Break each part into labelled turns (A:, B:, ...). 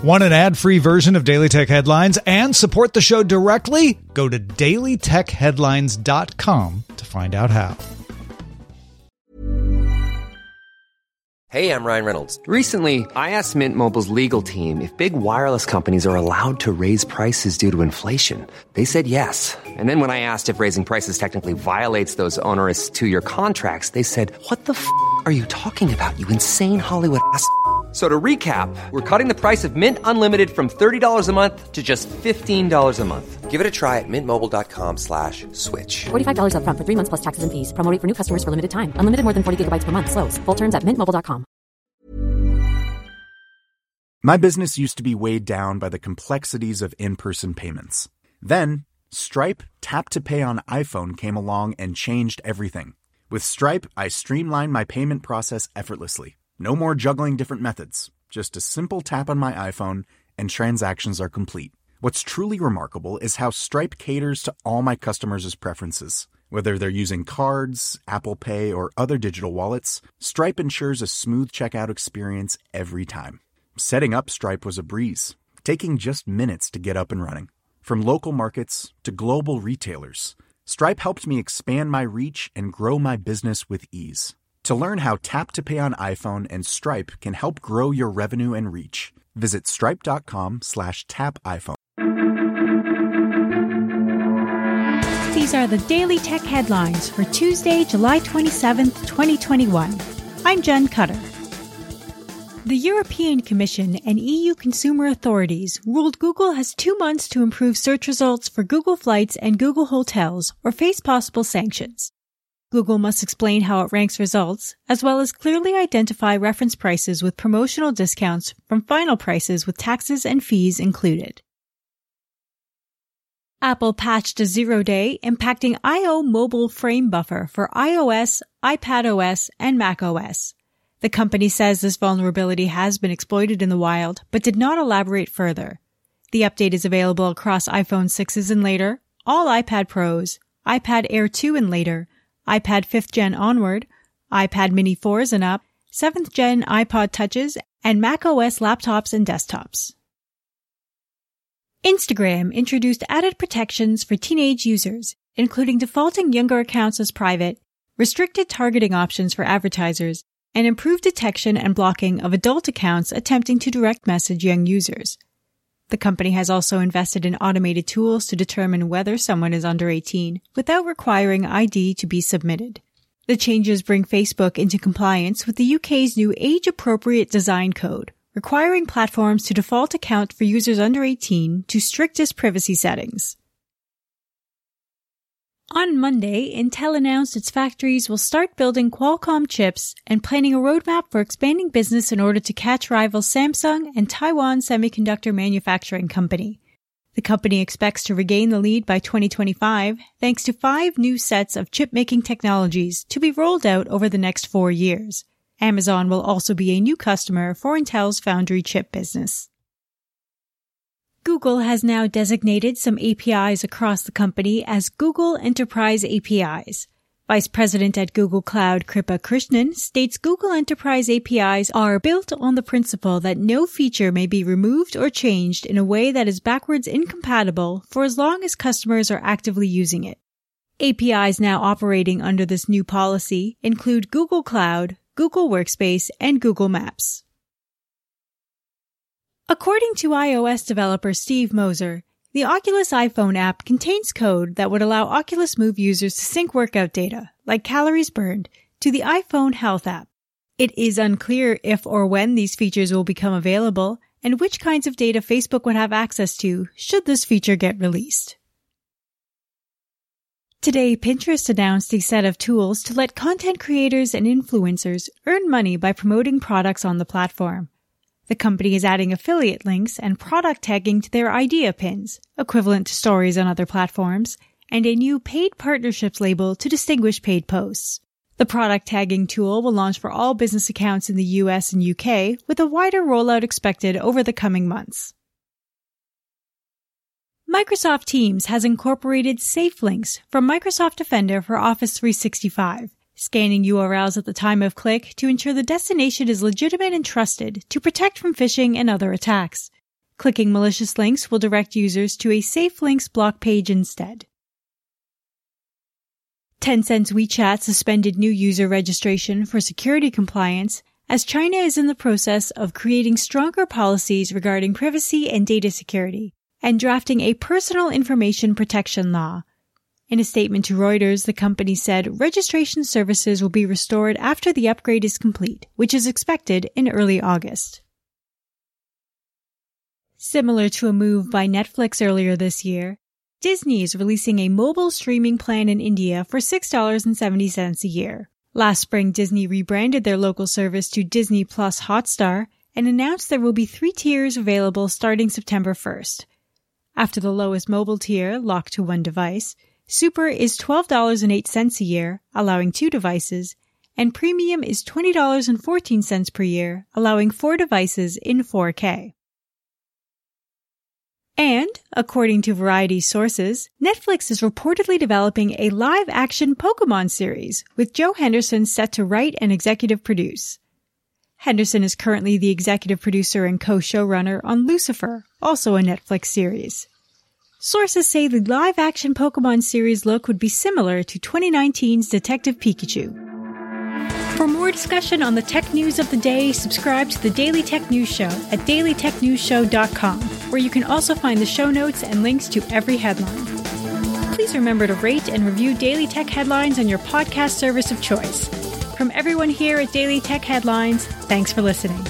A: Want an ad-free version of Daily Tech Headlines and support the show directly? Go to dailytechheadlines.com to find out how.
B: Hey, I'm Ryan Reynolds. Recently, I asked Mint Mobile's legal team if big wireless companies are allowed to raise prices due to inflation. They said yes. And then when I asked if raising prices technically violates those onerous 2-year contracts, they said, "What the f*** are you talking about, you insane Hollywood ass?" So to recap, we're cutting the price of Mint Unlimited from $30 a month to just $15 a month. Give it a try at mintmobile.com/switch.
C: $45 up front for 3 months plus taxes and fees. Promo rate for new customers for limited time. Unlimited more than 40 gigabytes per month. Slows full terms at mintmobile.com.
D: My business used to be weighed down by the complexities of in-person payments. Then, Stripe Tap to Pay on iPhone came along and changed everything. With Stripe, I streamlined my payment process effortlessly. No more juggling different methods. Just a simple tap on my iPhone and transactions are complete. What's truly remarkable is how Stripe caters to all my customers' preferences. Whether they're using cards, Apple Pay, or other digital wallets, Stripe ensures a smooth checkout experience every time. Setting up Stripe was a breeze, taking just minutes to get up and running. From local markets to global retailers, Stripe helped me expand my reach and grow my business with ease. To learn how Tap to Pay on iPhone and Stripe can help grow your revenue and reach, visit stripe.com/tapiphone.
E: These are the Daily Tech Headlines for Tuesday, July 27th, 2021. I'm Jen Cutter. The European Commission and EU consumer authorities ruled Google has 2 months to improve search results for Google Flights and Google Hotels or face possible sanctions. Google must explain how it ranks results, as well as clearly identify reference prices with promotional discounts from final prices with taxes and fees included. Apple patched a 0-day impacting I/O mobile frame buffer for iOS, iPadOS, and macOS. The company says this vulnerability has been exploited in the wild, but did not elaborate further. The update is available across iPhone 6s and later, all iPad Pros, iPad Air 2 and later, iPad 5th Gen onward, iPad Mini 4s and up, 7th Gen iPod Touches, and macOS laptops and desktops. Instagram introduced added protections for teenage users, including defaulting younger accounts as private, restricted targeting options for advertisers, and improved detection and blocking of adult accounts attempting to direct message young users. The company has also invested in automated tools to determine whether someone is under 18 without requiring ID to be submitted. The changes bring Facebook into compliance with the UK's new age-appropriate design code, requiring platforms to default account for users under 18 to strictest privacy settings. On Monday, Intel announced its factories will start building Qualcomm chips and planning a roadmap for expanding business in order to catch rivals Samsung and Taiwan Semiconductor Manufacturing Company. The company expects to regain the lead by 2025 thanks to 5 new sets of chip-making technologies to be rolled out over the next 4 years. Amazon will also be a new customer for Intel's foundry chip business. Google has now designated some APIs across the company as Google Enterprise APIs. Vice President at Google Cloud Kripa Krishnan states Google Enterprise APIs are built on the principle that no feature may be removed or changed in a way that is backwards incompatible for as long as customers are actively using it. APIs now operating under this new policy include Google Cloud, Google Workspace, and Google Maps. According to iOS developer Steve Moser, the Oculus iPhone app contains code that would allow Oculus Move users to sync workout data, like calories burned, to the iPhone Health app. It is unclear if or when these features will become available and which kinds of data Facebook would have access to should this feature get released. Today, Pinterest announced a set of tools to let content creators and influencers earn money by promoting products on the platform. The company is adding affiliate links and product tagging to their idea pins, equivalent to stories on other platforms, and a new paid partnerships label to distinguish paid posts. The product tagging tool will launch for all business accounts in the US and UK, with a wider rollout expected over the coming months. Microsoft Teams has incorporated safe links from Microsoft Defender for Office 365, scanning URLs at the time of click to ensure the destination is legitimate and trusted to protect from phishing and other attacks. Clicking malicious links will direct users to a safe links block page instead. Tencent's WeChat suspended new user registration for security compliance as China is in the process of creating stronger policies regarding privacy and data security and drafting a personal information protection law. In a statement to Reuters, the company said registration services will be restored after the upgrade is complete, which is expected in early August. Similar to a move by Netflix earlier this year, Disney is releasing a mobile streaming plan in India for $6.70 a year. Last spring, Disney rebranded their local service to Disney Plus Hotstar and announced there will be 3 tiers available starting September 1st. After the lowest mobile tier, locked to one device, Super is $12.08 a year, allowing 2 devices, and Premium is $20.14 per year, allowing 4 devices in 4K. And, according to Variety sources, Netflix is reportedly developing a live-action Pokemon series, with Joe Henderson set to write and executive produce. Henderson is currently the executive producer and co-showrunner on Lucifer, also a Netflix series. Sources say the live-action Pokemon series look would be similar to 2019's Detective Pikachu. For more discussion on the tech news of the day, subscribe to the Daily Tech News Show at dailytechnewsshow.com, where you can also find the show notes and links to every headline. Please remember to rate and review Daily Tech Headlines on your podcast service of choice. From everyone here at Daily Tech Headlines, thanks for listening.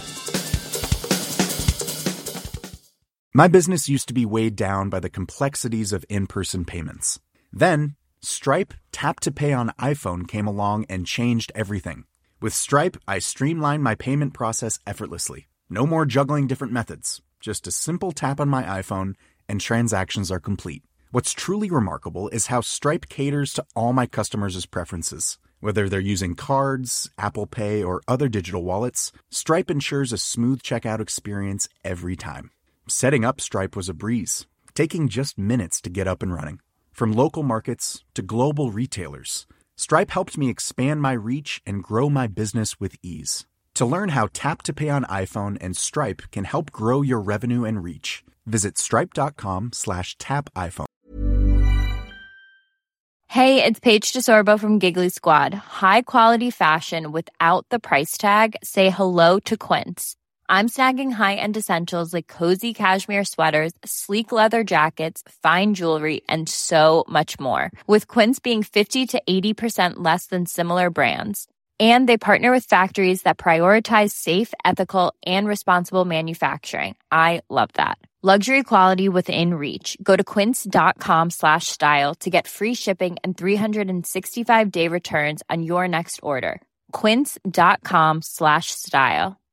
D: My business used to be weighed down by the complexities of in-person payments. Then, Stripe Tap to Pay on iPhone came along and changed everything. With Stripe, I streamlined my payment process effortlessly. No more juggling different methods. Just a simple tap on my iPhone and transactions are complete. What's truly remarkable is how Stripe caters to all my customers' preferences. Whether they're using cards, Apple Pay, or other digital wallets, Stripe ensures a smooth checkout experience every time. Setting up Stripe was a breeze, taking just minutes to get up and running. From local markets to global retailers, Stripe helped me expand my reach and grow my business with ease. To learn how Tap to Pay on iPhone and Stripe can help grow your revenue and reach, visit stripe.com/tapiphone.
F: Hey, it's Paige DeSorbo from Giggly Squad. High quality fashion without the price tag. Say hello to Quince. I'm snagging high-end essentials like cozy cashmere sweaters, sleek leather jackets, fine jewelry, and so much more. With Quince being 50 to 80% less than similar brands. And they partner with factories that prioritize safe, ethical, and responsible manufacturing. I love that. Luxury quality within reach. Go to quince.com/style to get free shipping and 365-day returns on your next order. Quince.com/style.